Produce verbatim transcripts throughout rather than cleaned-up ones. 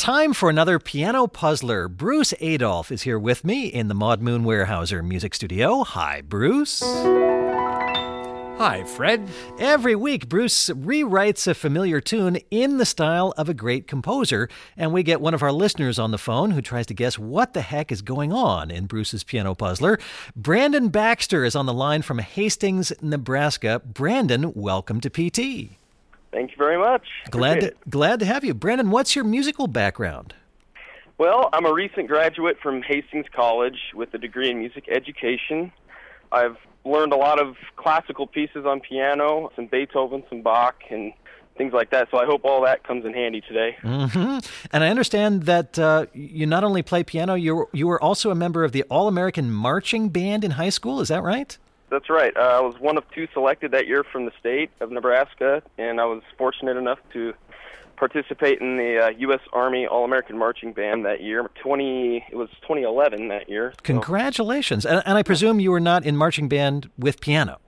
time for another piano puzzler. Bruce Adolphe is here with me in the Maud Moon Weyerhaeuser Music Studio. Hi, Bruce. Hi, Fred. Every week, Bruce rewrites a familiar tune in the style of a great composer, and we get one of our listeners on the phone who tries to guess what the heck is going on in Bruce's piano puzzler. Brandon Baxter is on the line from Hastings, Nebraska. Brandon, welcome to P T. Thank you very much. Glad to, glad to have you. Brandon, what's your musical background? Well, I'm a recent graduate from Hastings College with a degree in music education. I've learned a lot of classical pieces on piano, some Beethoven, some Bach, and things like that. So I hope all that comes in handy today. Mm-hmm. And I understand that uh, you not only play piano, you were, you were also a member of the All-American Marching Band in high school. Is that right? That's right. Uh, I was one of two selected that year from the state of Nebraska, and I was fortunate enough to participate in the uh, U S Army All-American Marching Band that year. Twenty, it was twenty eleven that year. So. Congratulations! And, and I presume you were not in marching band with piano.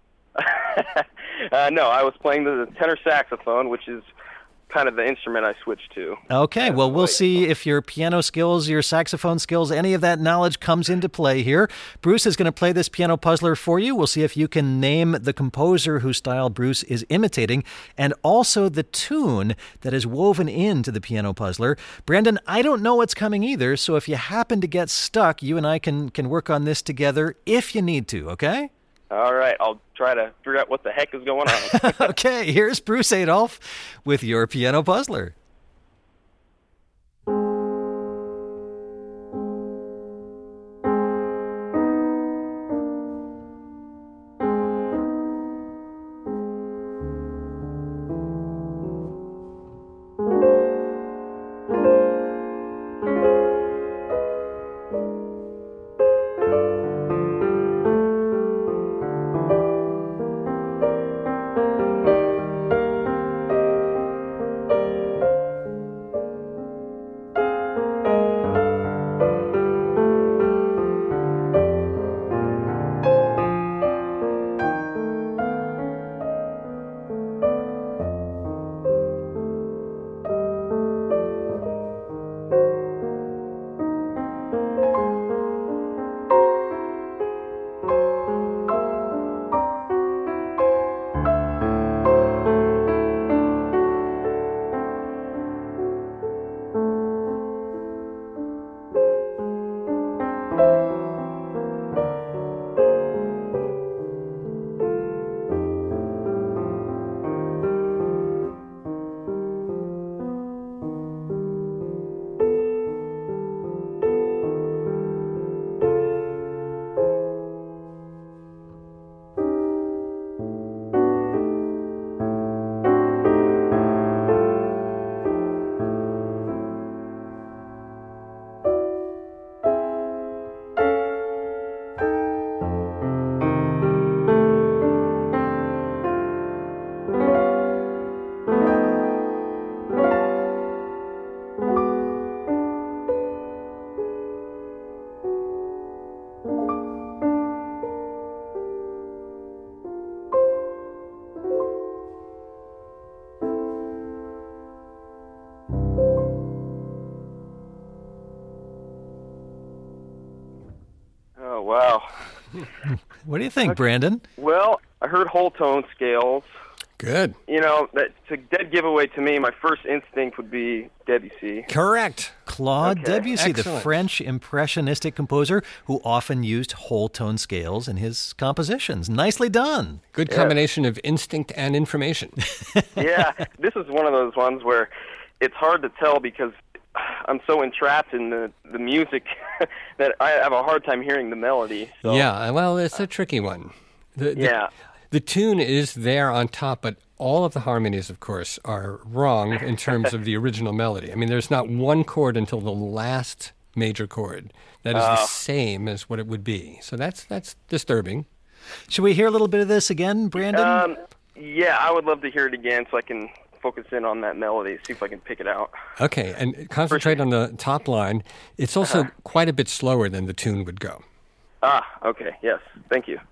uh, no, I was playing the tenor saxophone, which is kind of the instrument I switched to. Okay, well, we'll see if your piano skills, your saxophone skills, any of that knowledge comes into play here. Bruce is going to play this piano puzzler for you. We'll see if you can name the composer whose style Bruce is imitating, and also the tune that is woven into the piano puzzler. Brandon, I don't know what's coming either, so if you happen to get stuck, you and I can, can work on this together if you need to, okay? All right, I'll try to figure out what the heck is going on. Okay, here's Bruce Adolphe with your piano puzzler. Wow. What do you think, okay. Brandon? Well, I heard whole tone scales. Good. You know, that's a dead giveaway to me. My first instinct would be Debussy. Correct. Claude Okay. Debussy, Excellent. the French impressionistic composer who often used whole tone scales in his compositions. Nicely done. Good Yeah. combination of instinct and information. Yeah, this is one of those ones where it's hard to tell because I'm so entrapped in the, the music that I have a hard time hearing the melody. So. Yeah, well, it's a tricky one. The, the, Yeah. The tune is there on top, but all of the harmonies, of course, are wrong in terms of the original melody. I mean, there's not one chord until the last major chord that is Oh. the same as what it would be. So that's that's disturbing. Should we hear a little bit of this again, Brandon? Um, yeah, I would love to hear it again so I can focus in on that melody, see if I can pick it out. Okay, and concentrate on the top line. It's also Uh-huh. quite a bit slower than the tune would go. Ah, okay, yes, thank you.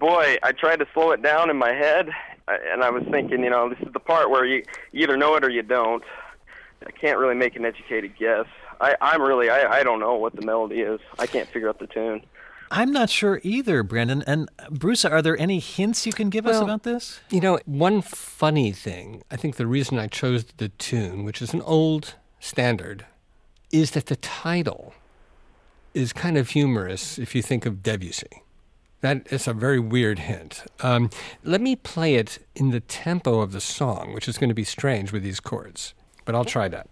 boy, I tried to slow it down in my head, and I was thinking, you know, this is the part where you, you either know it or you don't. I can't really make an educated guess. I, I'm really, I, I don't know what the melody is. I can't figure out the tune. I'm not sure either, Brandon. And Bruce, are there any hints you can give well, us about this? You know, one funny thing, I think the reason I chose the tune, which is an old standard, is that the title is kind of humorous if you think of Debussy. That is a very weird hint. Um, let me play it in the tempo of the song, which is going to be strange with these chords, but I'll try that.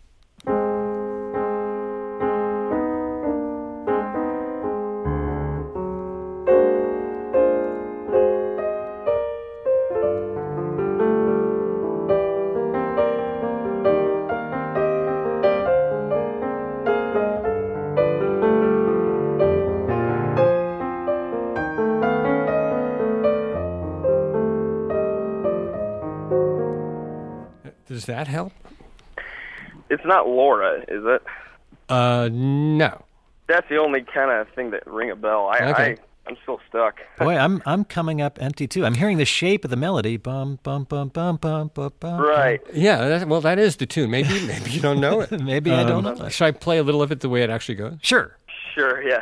Does that help? It's not Laura, is it? Uh, no. That's the only kind of thing that ring a bell. I, Okay. I, I'm still stuck. Boy, I'm I'm coming up empty too. I'm hearing the shape of the melody. Bum bum bum bum bum bum bum. Right. Yeah, that, well, that is the tune. Maybe maybe you don't know it. Maybe I don't know. Should I play a little of it the way it actually goes? Sure. Sure, yeah.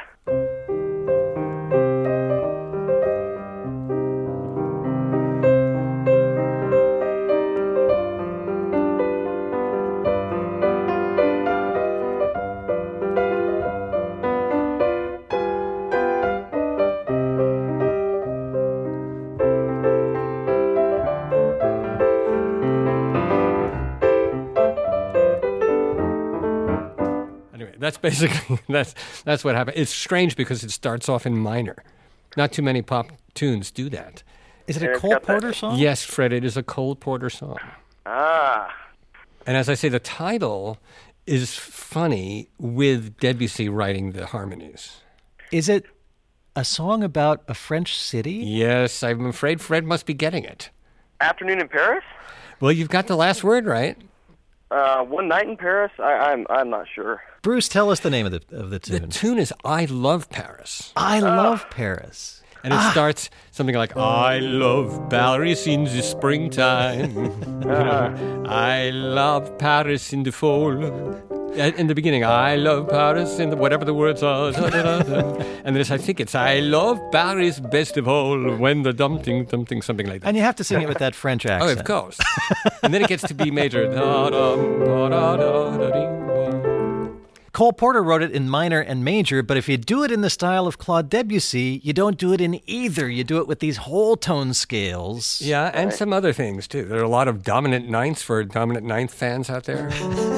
That's basically, that's that's what happened. It's strange because it starts off in minor. Not too many pop tunes do that. Is it And a it's Cole got that- Porter song? Yes, Fred, it is a Cole Porter song. Ah. And as I say, the title is funny with Debussy writing the harmonies. Is it a song about a French city? Yes, I'm afraid Fred must be getting it. Afternoon in Paris? Well, you've got the last word right. Uh, One Night in Paris? I, I'm I'm not sure. Bruce, tell us the name of the of the The tune. tune is I Love Paris. I love Paris. And it starts something like, I love Paris in the springtime. I love Paris in the fall. At- In the beginning, I love Paris in the whatever the words are. Da, da, da, da. And then it's, I think it's, I love Paris best of all when the dumping, dumping, something like that. And you have to sing it with that French Oh, accent. of course. And then it gets to B major. Da, dum, ba, da, da, da, ding, ba. Cole Porter wrote it in minor and major, but if you do it in the style of Claude Debussy, you don't do it in either. You do it with these whole tone scales. Yeah, and some other things, too. There are a lot of dominant ninths for dominant ninth fans out there.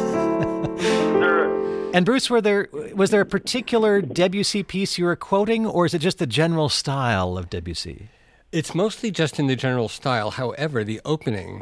There, And Bruce, were there was there a particular Debussy piece you were quoting, or is it just the general style of Debussy? It's mostly just in the general style. However, the opening,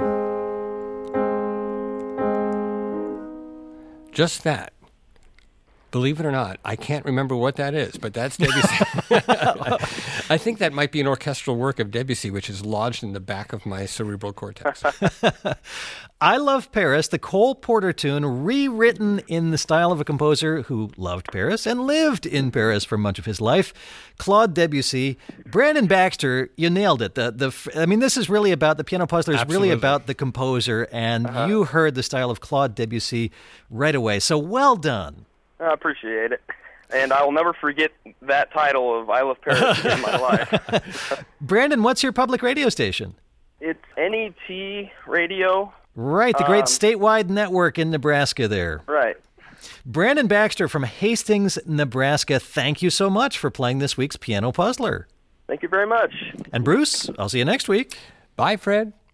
just that. Believe it or not, I can't remember what that is, but that's Debussy. I think that might be an orchestral work of Debussy, which is lodged in the back of my cerebral cortex. I Love Paris, the Cole Porter tune, rewritten in the style of a composer who loved Paris and lived in Paris for much of his life, Claude Debussy. Brandon Baxter, you nailed it. The the I mean, this is really about the Piano Puzzler is really Absolutely. about the composer, and you heard the style of Claude Debussy right away. So well done. I appreciate it. And I will never forget that title of I Love Paris in my life. Brandon, what's your public radio station? It's N E T Radio. Right, the great Um, statewide network in Nebraska there. Right. Brandon Baxter from Hastings, Nebraska, thank you so much for playing this week's Piano Puzzler. Thank you very much. And Bruce, I'll see you next week. Bye, Fred.